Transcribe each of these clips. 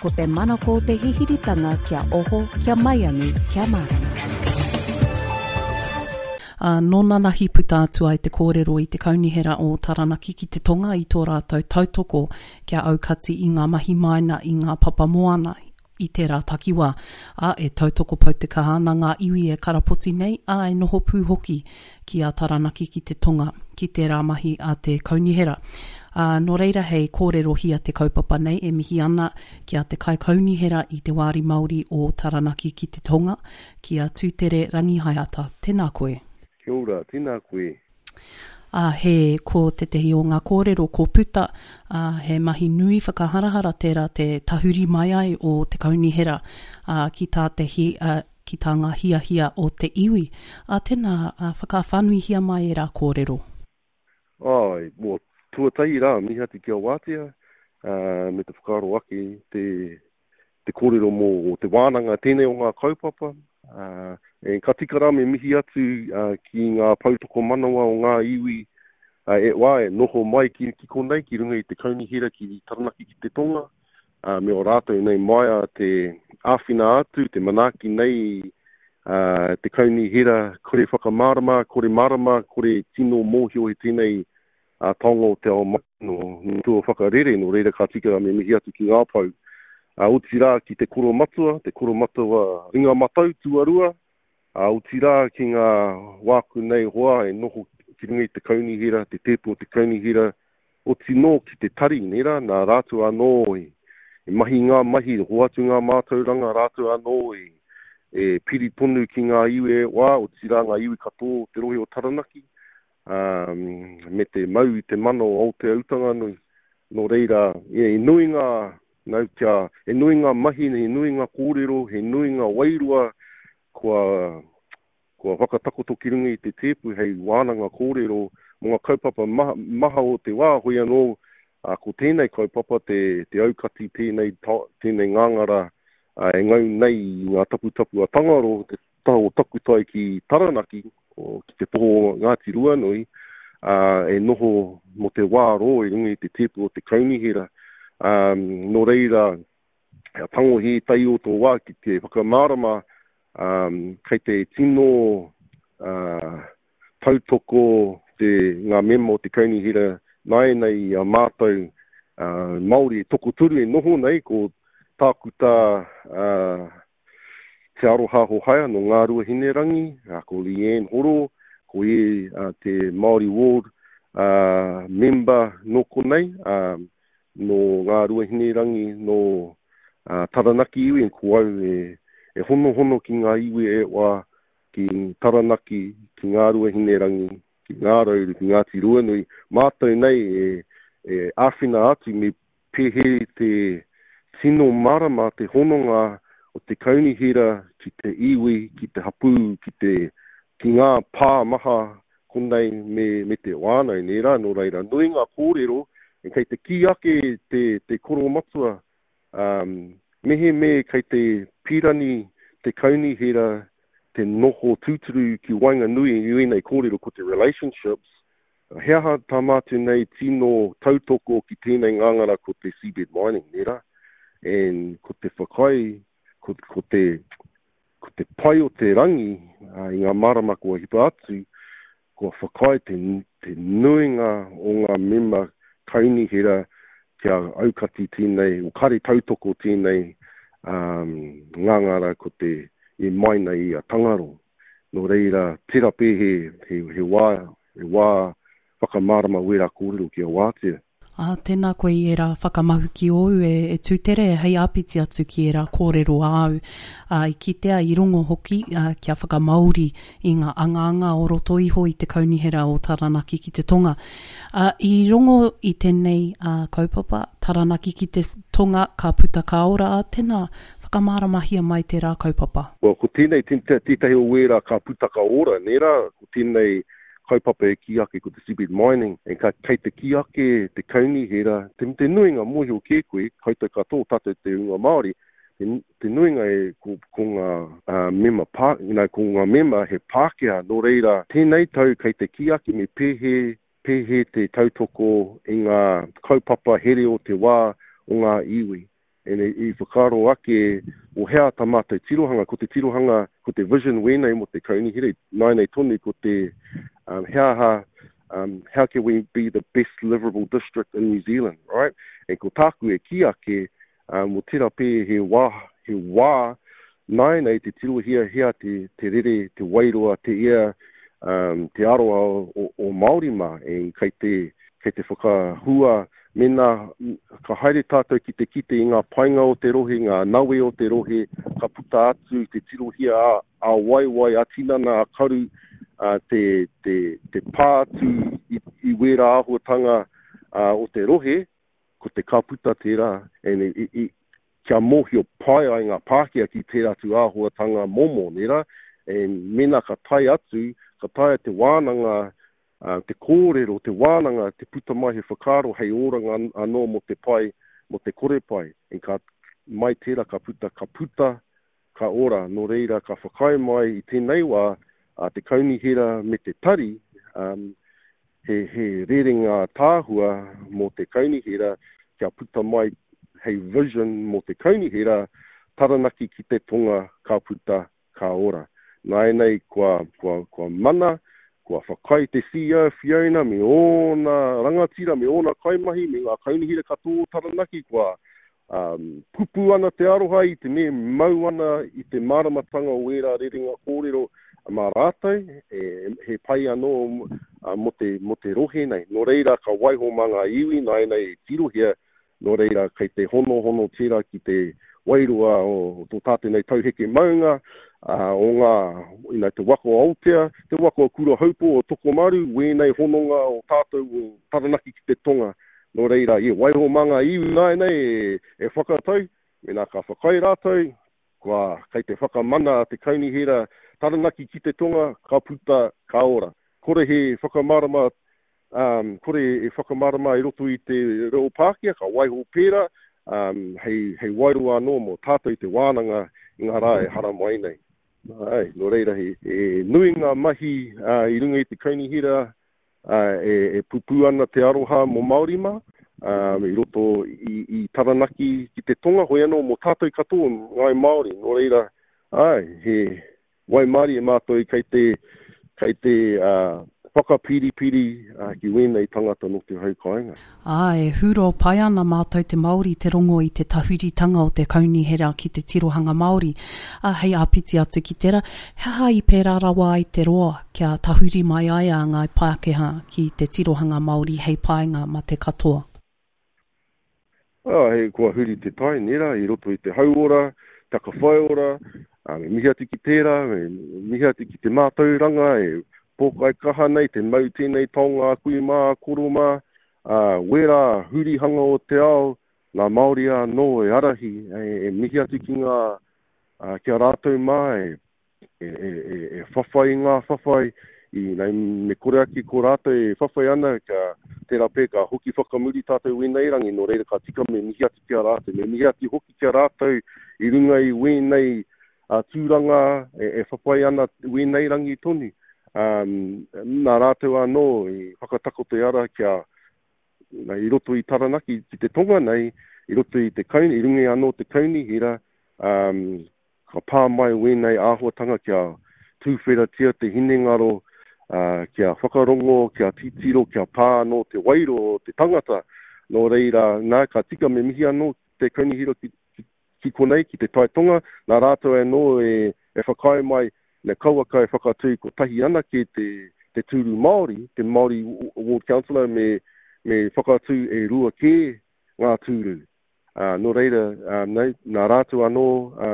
ko te manako te hihiritanga kia oho, kia maiangi, kia marama. Nōna nahi puta atu ai te kōrero i te kaunihera o Taranaki ki te tonga i tō rātou tautoko kia aukati i ngā mahi maina i ngā papa moana i te rā takiwa. E tautoko pau te kaha nā ngā iwi e karapoti nei, e noho pū hoki ki a Taranaki ki te tonga ki te rā mahi a te kaunihera. Nō reira hei kōrero hia te kaupapa nei e mihi ana ki a te kai kaunihera i te wāri Māori o Taranaki ki te tonga ki a Tūtere Rangihaiata. Tēnā koe. Kia ora, tēnā koe. He ko te tehi o ngā kōrero ko puta, he mahi nui whakaharahara tērā te tahuri mai ai o te kaunihera ki tā ngā hia o te iwi. Tēnā whakawhanui hia mai e rā kōrero. Tuatai rā, miha te kia wātea, me te whakaro ake, te kōrero mō o te wānanga tēnei o ngā kaupapa, ka tika rā me mihi atu ki ngā pautoko manawa o ngā iwi noho mai ki konei ki runga i te kaunihera ki Taranaki ki te tonga, me o rātou nei mai a te āwhina atu, te manaki nei te kaunihera kore whakamarama, kore marama, kore tino mōhio i tēnei taonga o te ao mano, tua whakarere no reira ka tika rā me mihi atu ki ngā pau. Uti rā ki te koro matua ringa matau tuarua, uti rā ki ngā wāku nei hoa e noho ki runga i te kaunihera, te tepo o te kaunihera, uti no ki te tari nera, nā rātu anō e mahi ngā mahi, hoatu ngā mātauranga rātu anō e piri tonu ki ngā iwi uti rā ngā iwi katoa te rohe o Taranaki, me te mau i te mano o te autanga nui, no reira, e nui ngā nau kia, he nui ngā mahi, he nui ngā kōrero, he nui ngā wairua, kua whakatakoto ki runga i te tepu, hei wānanga kōrero, mō ngā kaupapa maha o te wā, hoi anō, ko tēnei kaupapa, te aukati tēnei ngāngara, e ngau nei i ngā tapu a Tangaro, te taho takutai ki Taranaki, o ki te poho Ngāti Ruanui, e noho mo te wā ro i runga i te tepu o te kaunihera, no reira, tangohi tai o tō wā ki te whakamārama, kei te tino tautoko ngā mema o te kaunihera, nei a mātou Māori toko turu e noho nei, ko tākuta te aroha ho haia no ngā rua hinerangi, ko Leanne Horo, ko te Māori World member no konei, no ngā rua hinerangi no Taranaki iwi, ko au e hono ki ngā iwi ki Taranaki, ki ngā rua hinerangi, ki ngā rauru, ki Ngāti Ruanui. Mātou nei e āwhina atu me pehe te tino marama, te hononga o te kaunihera ki te iwi, ki te hapu, ki ngā pā maha konei me te wānau nera, no reira. Nui ngā kōrero, e kei te ki ake te koro matua, mehe kei te pirani, te kaunihera, te noho tūturu ki wainga nui i nei kōrero ko te relationships, heaha tamatu nei tino tautoko ki tēnei ngangara ko te seabed mining, nera. Ko te whakai, ko te pai o te rangi, i ngā marama kua hipa atu, kua whakai te nuinga o ngā mema kaunihera kia aukati tēnei, o kare tautoko tēnei ngangara ko te e maina i a Tangaro. No reira, tera pehe he wā whakamārama wera kōrero kia wātea. Tēnā koe i era whakamahu ki ou e tūtere hei apiti atu ki era kōrero au. I kitea i rongo hoki kia whakamauri i ngā anga o roto iho i te kaunihera o Taranaki ki te tonga. I rongo i tēnei kaupapa Taranaki ki te tonga ka puta ka ora tēnā whakamaramahia mai te rā kaupapa. Ko tēnei tētahi o wera ka puta ka ora, nera, ko tēnei kaupapa e ki ake ko te seabed mining, kei te ki ake te kaunihera, te nuinga mohi o kēkoe, koutou katoa tātou te unga Māori, te nuinga e ko ngā mema ko ngā mema he Pākehā, no reira, tēnei tau kei te ki ake me pehe te tautoko i ngā kaupapa here o te wā o ngā iwi. I whakaro ake o hea tamata tirohanga, ko te tirohanga, ko te vision wēnei mo te kaunihira, nei tonu ko te how can we be the best livable district in New Zealand, right? And ko tāku ki ake, mo tira pē he wā, nei te tirohia hea te rere, te wairoa, te ia, te aroa o Māori mā, e kei te whakahua, mena ka haere tātou ki te kite I ngā painga o te rohe, ngā nawe o te rohe, ka puta atu te tirohia a waiwai, a tinana, a karu, te pātu I wera āhuatanga o te rohe, ko te ka puta tērā, kia mōhio pai ai ngā Pākehā ki tērā tu āhuatanga momo, nera, mena ka tai atu, ka tai te wānanga, te kōrero, te wānanga, te puta mai he whakaro, hei oranga anō mo te pai, mo te kore pai. Ka mai tērā ka puta, ka ora, no reira ka whakai mai I tēnei wā, te kaunihira me te tari, he rerenga tāhua mo te kaunihira, kia puta mai hei vision mo te kaunihira, taranaki ki te tonga, ka puta, ka ora. Nei kua mana, kua whakai te CEO Fiona, me ona rangatira, me ona kaimahi, me ngā kaunihira katoa taranaki, kua pupu ana te aroha I te me mau ana I te maramatanga o wera rerenga kōrero mā rātai, he pai anō mo te rohe nei. No reira ka waiho mā ngā iwi, nei tirohia, no reira kei te hono tērā ki te wairoa o tō tātenei tauheke maunga, o ngā te wako Aotea, te wako kura haupo o Tokomaru, wēnei hononga o tātou o taranaki ki te tonga. No reira, waiho mā ngā iwi nei whakatau, mena ka whakai rātou, kua kei te whakamana te kaunihira, taranaki ki te tonga, ka puta, ka ora. Kore he whakamarama, I roto I te reo Pākehā, ka waiho pēra, hei wairoa anō mo tātou te wānanga I ngā rā hara mai nei. No reira he nui ngā mahi I runga I te kaunihira, pupu ana te aroha mo Māori mā, I roto I taranaki ki te tonga, hoi anō mo tātou katoa ngai Māori. No reira, he wai Māori mātou kei te whakapiripiri ki wēnei tangata no te haukainga. Huro pai ana mātou te Māori te rongo I te tahuritanga o te kaunihera ki te tirohanga Māori. Hei āpiti atu ki tera, hea I pērā rawa I te roa kia tahuri mai ai a ngai Pākehā ki te tirohanga Māori hei painga ma te katoa. Hei kua huri te tai nera, I roto I te hauora, taka whaiora, me mihi atu ki tērā, me mihi atu ki te mātauranga, pōkai kaha nei, te mau tēnei taonga, kui mā, koro mā, wera huri hanga o te ao, ngā Māori anō arahi, mihi atu ki ngā, kia rātou mā, whawhai ngā whawhai, nei me kore aki ko rātou whawhai ana, ka tērā pē ka hoki whakamuri tātou wēnei rangi, no reira ka tika me mihi atu kia rātou, me mihi atu hoki kia rātou, I runga I wēnei tūranga, whawhai ana wēnei rangi tonu. Nā rātou anō I whakatako te ara kia I roto I taranaki ki te tonga nei, I roto I te kauni, I rungi anō te kaunihira, ka pā mai wēnei āhuatanga kia tūwhera tia te hinengaro, kia whakarongo, kia titiro, kia pā anō te wairo, te tangata, no reira, nā ka tika me mihi anō te kaunihira ki konei, ki te taitonga, nā rātou anō whakai mai, ne kaua kai whakatū ko tahi ana ki te tūru Māori, te Māori Ward Councillor me whakatū rua kē ngā tūru. No reira, nā rātou anō,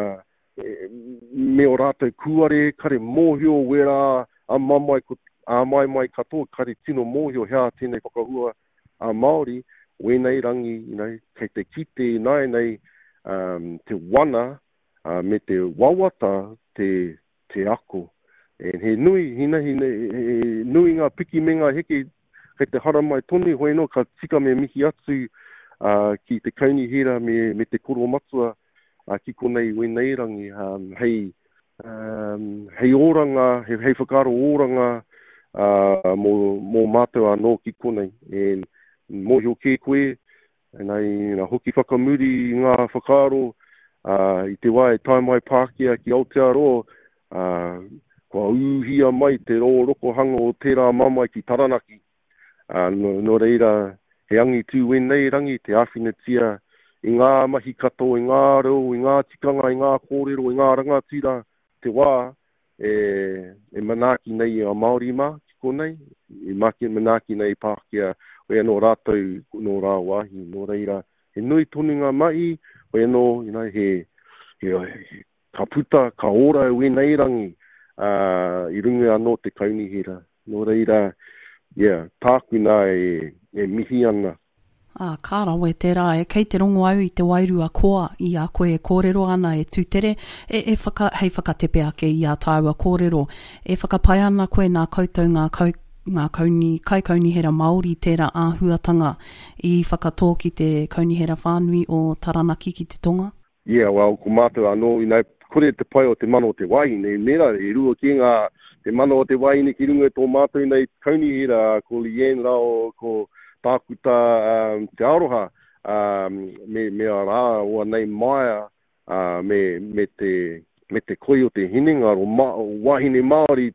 me o rātou kuare, kare mōhio wera a mai katoa, kare tino mōhio hea tēnei whakahua a Māori, wēnei rangi, kei te kite nei, te wana, me te wawata, te ako. He nui ngā piki me ngā heke, kei te hara mai tonu, hoi no, ka tika me mihi atu ki te kaunihira me te koro matua ki konei wēnei rangi. Hei oranga, hei whakaro oranga mō mātou anō ki konei. Mōhio kē koe, Nei, na hoki whakamuri ngā whakaaro, I te wai tai mai Pākehā ki Aotearoa, kua uhia mai te roko hanga o tērā mamai ki Taranaki. No reira, he angi tū wenei rangi, te awhinatia, I ngā mahi kato, I ngā reo, I ngā tikanga, I ngā kōrero, I ngā rangatira, te wā, e manaki nei a Māori mā, ki konei, manaki nei Pākehā, wea no rātou, no rā wāhi, no reira, he nui toninga mai, wea no, ka puta, ka ora e wenei rangi, I runga anō te kaunihira. No reira, tākuna e mihi ana. Kārawe tērā, kei te rongo au I te wairua koa I a koe e kōrero ana e tūtere, hei whakatepe ake I a tāua kōrero, e whakapai ana koe nā koutou ngā kaikaunihera Māori tērā āhuatanga I whakatō ki te kaunihera whānui o Taranaki ki te tonga? Well, ko mātou anō, kore te pai o te mano o te wahine, nera, e rua ki ngā te mano o te wahine ki runga tō mātou nei kaunihera, ko Lien rao, ko tākuta te aroha, me a rā o nei maia, me te koi o te hinenga, o wahine Māori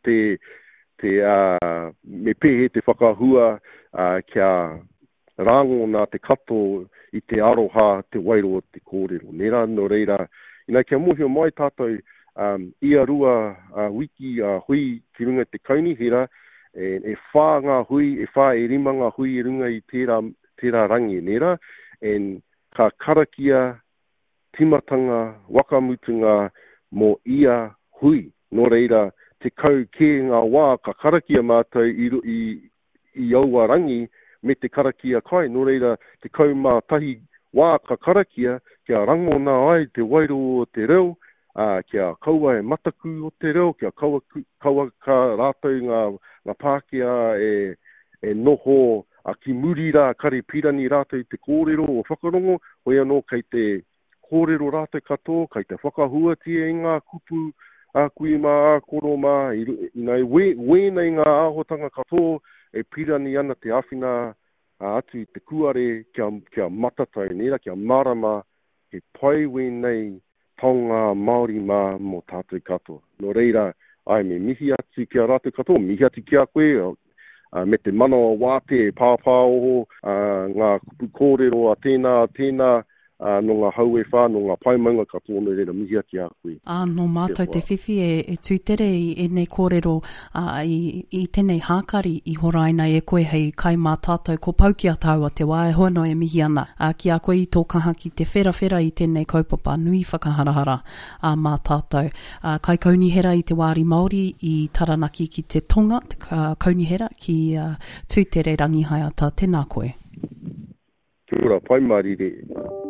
me pehe te whakahua kia rango nā te kato I te aroha, te wairo o te kōrero. Nera, no reira, kia mohio mai tātou ia rua wiki hui ki runga te kaunihera, e whā ngā hui, e whā e rima ngā hui e runga I tērā rangi nera, ka karakia timatanga, wakamutunga mō ia hui. No reira, te kau ke ngā wā, ka karakia mātou I aua rangi, me te karakia kai. No reira, te kau mā tahi wā ka karakia, kia rango nā ai te wairo o te reo, kia kaua e mataku o te reo, kia kaua ka rātou ngā Pākehā e noho ki muri rā, kare pirani rātou te kōrero o whakarongo, hoi anō kei te kōrero rātou katoa, kei te whakahuatia I ngā kupu, kui mā, koro mā, wēnei ngā āhotanga katoa, e pirani ana te awhina atu I te kuare kia matatai nera, kia marama, he pai wēnei taonga Māori mā mō tātou katoa. No reira, ai me mihi atu kia rātou katoa, mihi atu kia koe, me te mana wāte e pāpāoho, ngā kupu kōrero a tēnā, no ngā hau e whā, no ngā paimaunga katoa no reira mihi atu a koe. No mātou te whiwhi e tūtere I nei kōrero I tēnei hākari I horaina e koe hei kai mā tātou ko pauki a taua te wā e hono e mihi ana. Ki a koe I tō kaha ki te whera I tēnei kaupapa nui whakaharahara mā tātou. Kai kaunihera I te wāri Māori I Taranaki ki te tonga, te kaunihera ki tūtere rangihaiata. Tēnā koe. Kia ora, pai marire.